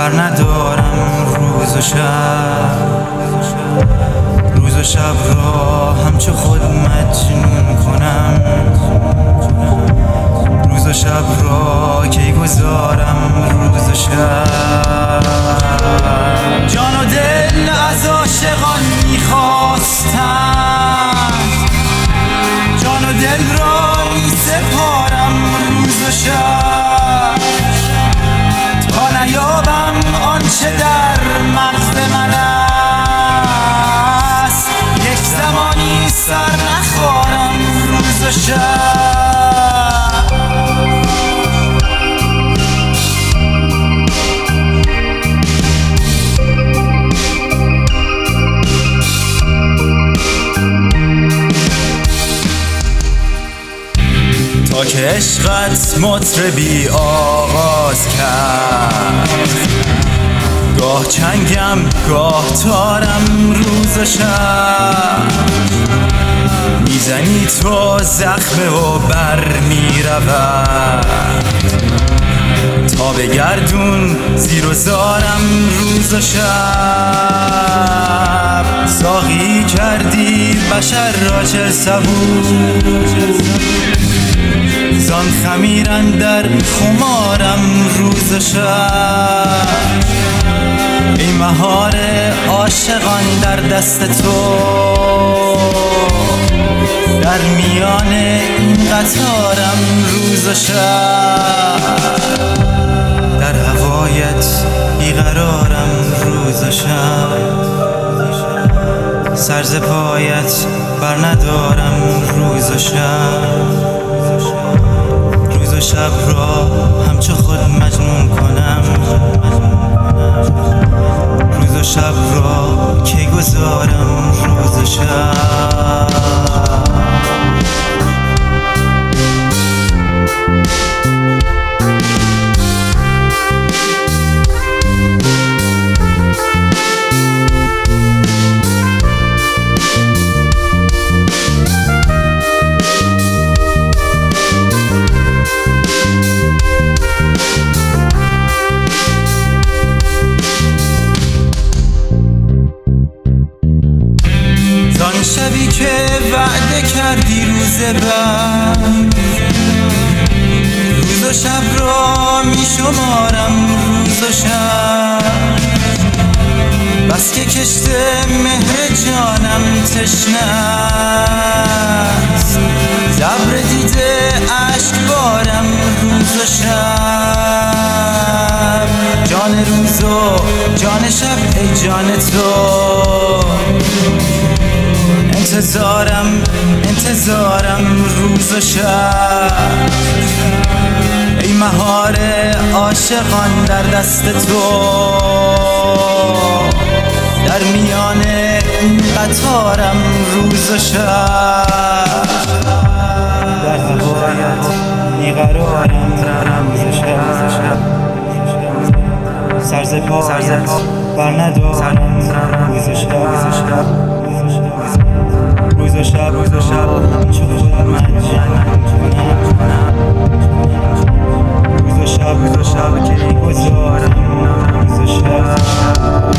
بر ندارم روز و شب را همچو خود مجنون کنم. روز و شب را کی گذارم روز و شب. جان و دل از عاشقان میخواستند، جان و دل را می سپارم روز و شب، تا نیابم آنچه در مغز من است. یک زمانی سر نخارم روز و شب. تا که عشقت مطربی آغاز کرد، گاه چنگم گاه تارم روز و شب. میزنی تو زخمه و بر میرود، تا به گردون زیر و زارم روز و شب. ساقی کردی بشر را چه صبور، زان خمیر اندر خمارم روز و شب. ای مهار عاشقان در دست تو، در میان این قطارم روز و شب. در هوایت بیقرارم روز و شب، سر ز پایت بر ندارم روز و شب. روز و شب را همچو خود مجنون کنم. روز و شب را کی گذارم روز و شب. زان شبی که وعده کردی روز بعد، روز و شب را می شمارم روز و شب. بس که کشت مهر جانم تشنه است، زبر دیده اشک بارم روز و شب. جان روز و جان شب ای جان تو، انتظارم روز و شب. ای مهار عاشقان در دست تو، در میان این قطارم روز و شب. در هوایت بیقرارم روز و شب، سر ز پایت بر ندارم روز و شب. روز و شب همچو خود مجنون کنم. روز و شب کی گذارم روز و شب.